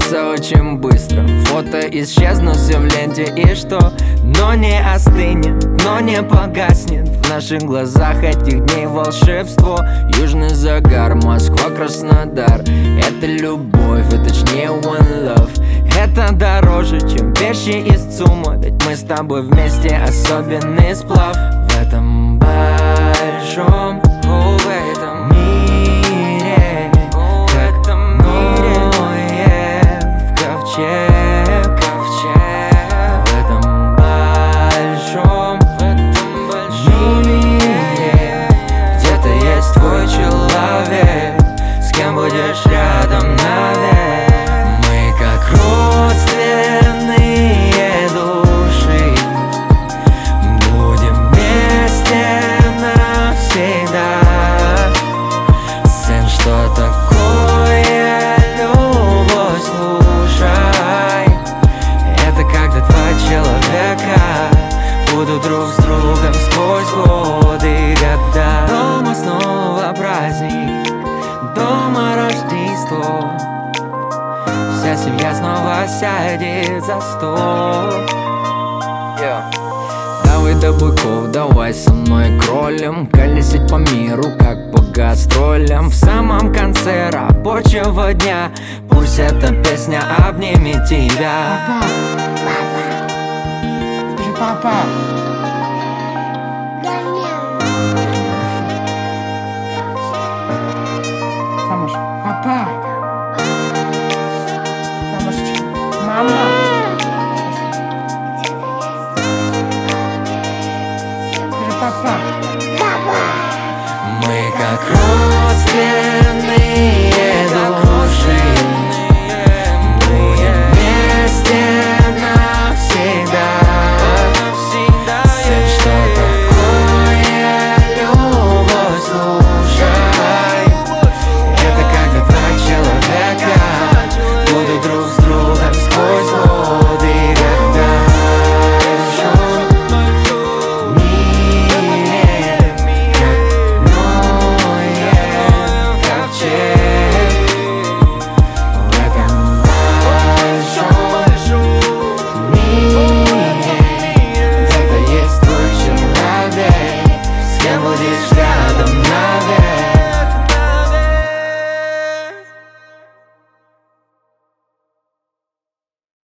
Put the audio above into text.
закончится очень быстро. Фото исчезнут все в ленте, и что? Но не остынет, но не погаснет в наших глазах этих дней волшебство. Южный загар, Москва, Краснодар. Это любовь, и точнее one love. Это дороже, чем вещи из ЦУМа, ведь мы с тобой вместе особенный сплав. В этом большом, в этом мире, как Ноев в ковчег. В этом большом мире где-то есть твой человек, с кем будешь рядом навек. Мы как родственные души, будем вместе навсегда. Сын, что такое любовь, слушай. Это когда два человека будут друг с другом сквозь годы и года. Дома снова праздник, дома Рождество. Вся семья снова сядет за стол. Давай до быков, давай со мной кролем, колесить по миру, как по гастролям. В самом конце рабочего дня пусть эта песня обнимет тебя. Скажи, папа. Самуш, папа. Самушечка, мама. Скажи, папа. Мы как родственные души, будем вместе навсегда. Сын, что такое любовь, слушай. Это когда два человека будут друг с другом сквозь годы и года. В мире, как Ноев ковчег. В этом большом мире где-то есть твой человек, с кем будешь